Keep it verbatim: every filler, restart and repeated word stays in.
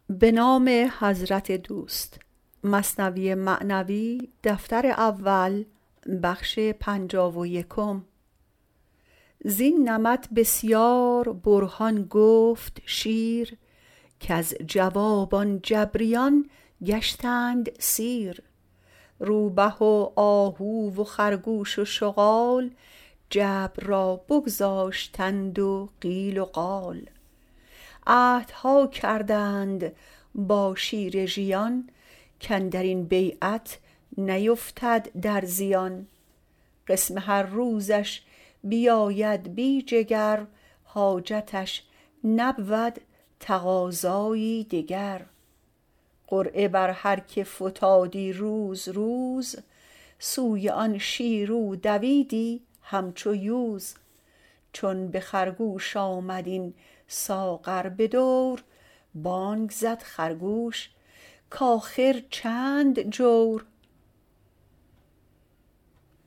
زین نمط بسیار برهان گفت شیر، کز جواب آن جبریان گشتند سیر. روبه و آهو و خرگوش و شغال، جبر را بگذاشتند و قیل و قال. عهدها کردند با شیر ژیان، کاندرین بیعت نیفتد در زیان. قسم هر روزش بیاید بی جگر، حاجتش نبود تقاضایی دگر. قرعه بر هر که فتادی روز روز، سوی آن شیرو دویدی همچو یوز. چون به خرگوش آمد این ساغر به دور، بانگ زد خرگوش کآخر چند جور.